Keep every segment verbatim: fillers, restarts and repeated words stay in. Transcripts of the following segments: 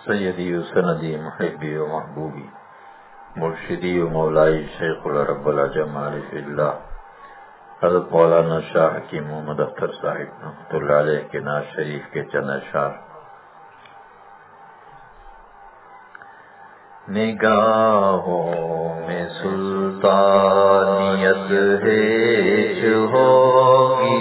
سیدی و سندی محبی و محبوبی مرشدی و مولائی شیخ العرب العجم عارف اللہ حضرت مولانا شاہ حکیم محمد اختر صاحب رحمۃ اللہ علیہ کے ناز شریف کے چند اشعار۔ نگاہوں میں سلطانیت ہیچ ہوگی،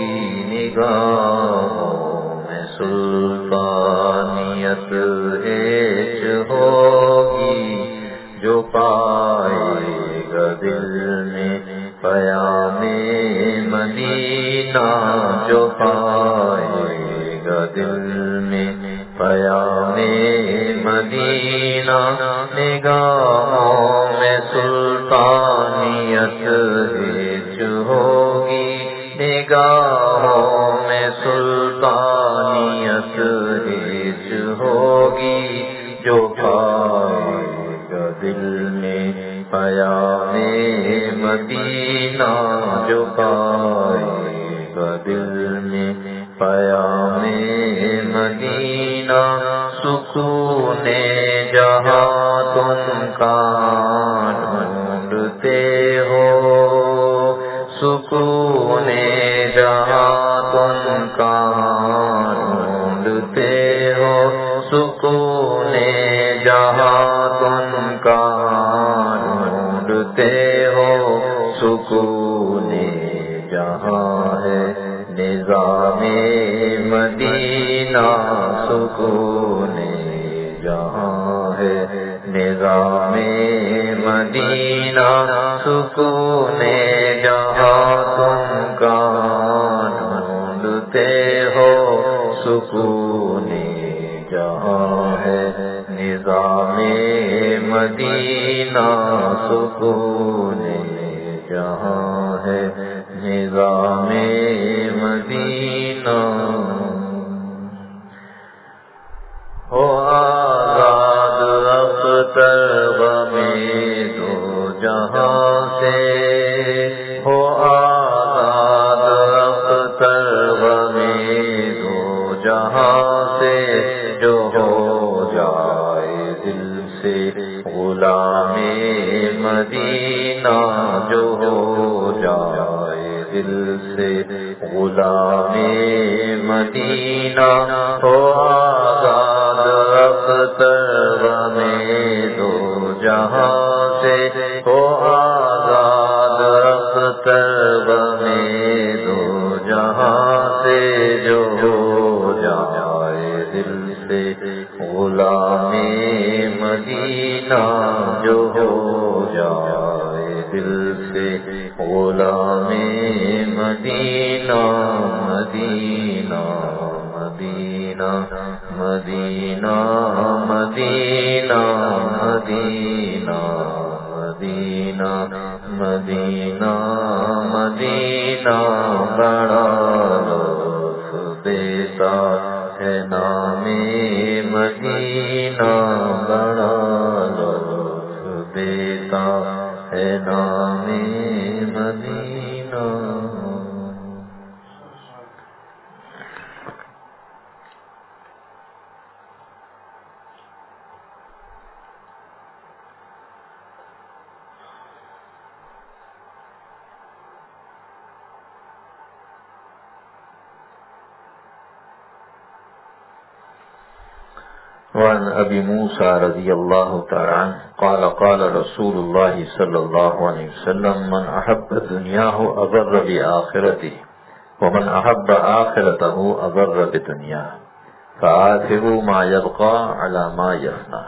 نگاہوں میں سلطانیت ہیچ ہوگی، جو پائے گا دل میں پیام مدینہ، جو پائے گا دل میں پیام مدینہ، نگاہوں میں سلطانیت ہیچ ہوگی، نگاہوں میں سلطانیت ہیچ ہوگی، جو پائے گا دل میں پیام مدینہ، جو پائے گا دل میں پیام مدینہ، سکون جہاں تم کہاں ڈھونڈتے ہو، سکون جہاں تم کہاں ڈھونڈتے ہو، سکون جہاں تم کہاں ڈھونڈتے ہو، سکون جہاں ہے نظام مدینہ، سکون جہاں ہے نظام مدینہ، سکون جہاں تم کہاں ڈھونڈتے ہو، سکون جہاں ہے نظام مدینہ، سکون جہاں ہے نظام مدینہ، ہو آزاد اختر غم دو جہاں سے، ہو آزاد اختر غم دو جہاں سے، جو ہو جائے دل سے غلام مدینہ، جو ہو جائے دل سے غلام مدینہ، ہو آزاد اختر غم دو جہاں سے، ہو آزاد اختر غم دو جہاں سے، جو ہو جائے دل سے غلام مدینہ، جو ہو جائے دل سے غلام مدینہ، مدینہ مدینہ مدینہ مدینہ مدینہ مدینہ مدینہ مدینہ، بڑا لطف دیتا ہے نام مدینہ، بڑا لطف دیتا ہے نام مدینہ۔ وعن ابی موسیٰ رضی اللہ تعالی عنہ قال قال رسول اللہ صلی اللہ علیہ وسلم من احب دنیاہ اضر بآخرتہ ومن احب آخرتہ اضر بدنیاہ فآثروا ما یبقى علی ما یفنى۔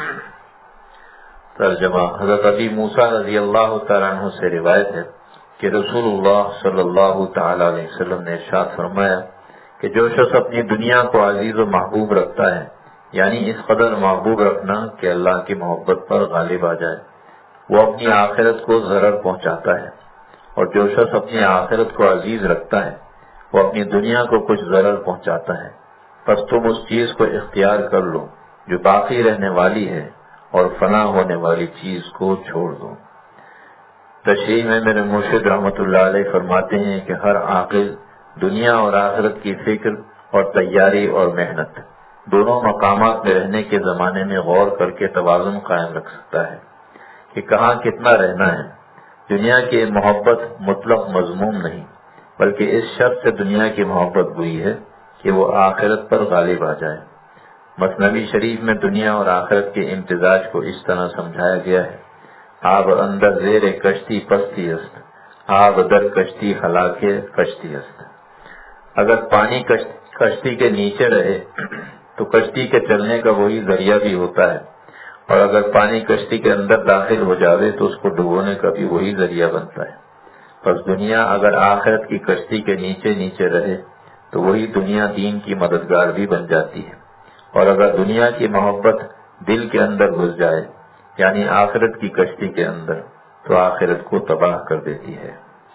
ترجمہ، حضرت ابی موسیٰ رضی اللہ تعالی عنہ سے روایت ہے کہ رسول اللہ صلی اللہ تعالی علیہ وسلم نے ارشاد فرمایا کہ جو شخص اپنی دنیا کو عزیز و محبوب رکھتا ہے، یعنی اس قدر محبوب رکھنا کہ اللہ کی محبت پر غالب آ جائے، وہ اپنی آخرت کو ضرر پہنچاتا ہے، اور جو شخص اپنی آخرت کو عزیز رکھتا ہے وہ اپنی دنیا کو کچھ ضرر پہنچاتا ہے، پس تم اس چیز کو اختیار کر لو جو باقی رہنے والی ہے اور فنا ہونے والی چیز کو چھوڑ دو۔ تشریح میں میرے مرشد رحمۃ اللہ علیہ فرماتے ہیں کہ ہر عاقل دنیا اور آخرت کی فکر اور تیاری اور محنت دونوں مقامات میں رہنے کے زمانے میں غور کر کے توازن قائم رکھ سکتا ہے کہ کہاں کتنا رہنا ہے۔ دنیا کی محبت مطلق مضموم نہیں، بلکہ اس شرط سے دنیا کی محبت ہوئی ہے کہ وہ آخرت پر غالب آ جائے۔ مثنوی شریف میں دنیا اور آخرت کے امتزاج کو اس طرح سمجھایا گیا ہے: آب اندر زیر کشتی پستی است، آب در کشتی ہلاکے کشتی است۔ اگر پانی کشتی کے نیچے رہے تو کشتی کے چلنے کا وہی ذریعہ بھی ہوتا ہے، اور اگر پانی کشتی کے اندر داخل ہو جاوے تو اس کو ڈبونے کا بھی وہی ذریعہ بنتا ہے۔ پس دنیا اگر آخرت کی کشتی کے نیچے نیچے رہے تو وہی دنیا دین کی مددگار بھی بن جاتی ہے، اور اگر دنیا کی محبت دل کے اندر گھس جائے یعنی آخرت کی کشتی کے اندر تو آخرت کو تباہ کر دیتی ہے۔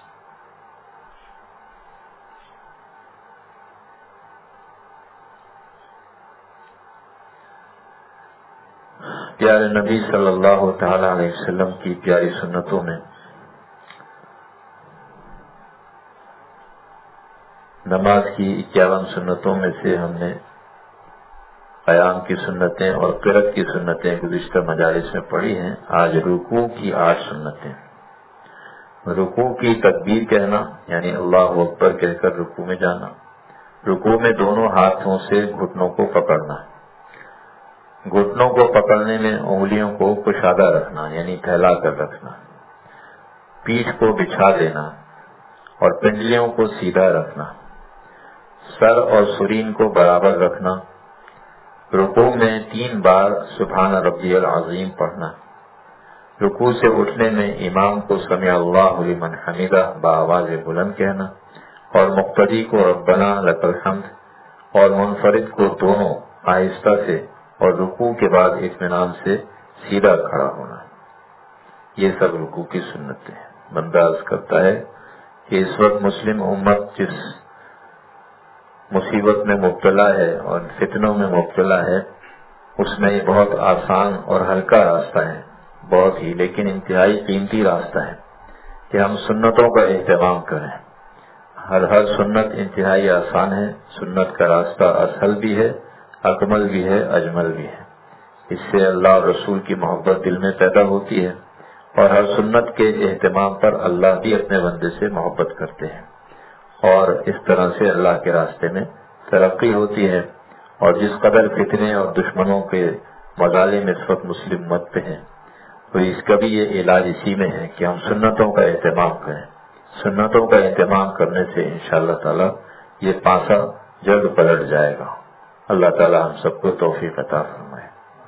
پیارے نبی صلی اللہ تعالی علیہ وسلم کی پیاری سنتوں میں نماز کی اکیاون سنتوں میں سے ہم نے قیام کی سنتیں اور قرأت کی سنتیں گزشتہ مجالس میں پڑھی ہیں۔ آج رکوع کی آٹھ سنتیں۔ رکوع کی تکبیر کہنا یعنی اللہ اکبر کہہ کر رکوع میں جانا، رکوع میں دونوں ہاتھوں سے گھٹنوں کو پکڑنا، گھٹنوں کو پکڑنے میں انگلیوں کو کشادہ رکھنا یعنی پھیلا کر رکھنا، پیٹھ کو بچھا دینا اور پنڈلیوں کو سیدھا رکھنا، سر اور سرین کو برابر رکھنا، رکوع میں تین بار سبحان ربی العظیم پڑھنا، رکوع سے اٹھنے میں امام کو سمع اللہ لمن حمدہ بآواز بلند کہنا اور مقتدی کو ربنا لک الحمد اور منفرد کو دونوں آہستہ سے اور رکوع کے بعد اطمینان سے سیدھا کھڑا ہونا۔ یہ سب رکوع کی سنتیں ہیں۔ بندہ عرض کرتا ہے کہ اس وقت مسلم امت جس مصیبت میں مبتلا ہے اور فتنوں میں مبتلا ہے اس میں یہ بہت آسان اور ہلکا راستہ ہے، بہت ہی لیکن انتہائی قیمتی راستہ ہے کہ ہم سنتوں کا اہتمام کریں۔ ہر ہر سنت انتہائی آسان ہے، سنت کا راستہ اسہل بھی ہے، اکمل بھی ہے، اجمل بھی ہے۔ اس سے اللہ اور رسول کی محبت دل میں پیدا ہوتی ہے اور ہر سنت کے اہتمام پر اللہ بھی اپنے بندے سے محبت کرتے ہیں، اور اس طرح سے اللہ کے راستے میں ترقی ہوتی ہے۔ اور جس قدر فتنے اور دشمنوں کے مظالم اس وقت مسلم امت پہ ہیں تو اس کا بھی یہ علاج اسی میں ہے کہ ہم سنتوں کا اہتمام کریں۔ سنتوں کا اہتمام کرنے سے انشاءاللہ تعالی یہ پاسا جلد پلٹ جائے گا۔ اللہ تعالی ہم سب کو توفیق عطا فرمائے۔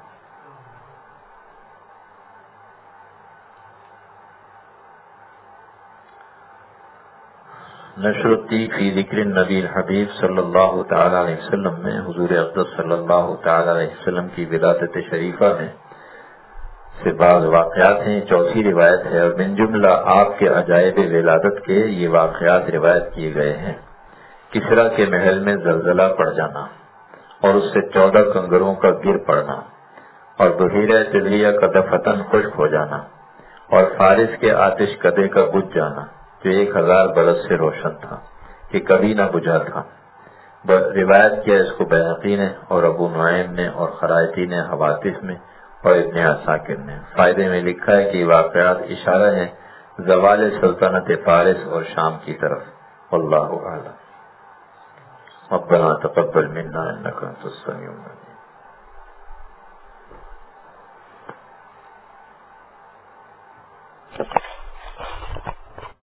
نشر الطیب فی ذکر النبی الحبیب صلی اللہ تعالی علیہ وسلم میں حضور اقدس صلی اللہ تعالی علیہ وسلم کی ولادت شریفہ میں سے بعض واقعات ہیں۔ چوتھی روایت ہے اور من جملہ آپ کے عجائب ولادت کے یہ واقعات روایت کیے گئے ہیں: کسریٰ کے محل میں زلزلہ پڑ جانا اور اس سے چودہ کنگروں کا گر پڑنا، اور بحیرہ تلیہ کا دفتن خشک ہو جانا، اور فارس کے آتش کدے کا بجھ جانا جو ایک ہزار برس سے روشن تھا کہ کبھی نہ بجھا تھا۔ روایت کیا اس کو بیہقی نے اور ابو نعیم نے اور خرائطی نے حوادث میں اور ابن عساکر نے۔ فائدے میں لکھا ہے کہ واقعات اشارہ ہیں زوال سلطنت فارس اور شام کی طرف۔ واللہ اعلم۔ ربنا تقبل منا انک انت السمیع العلیم۔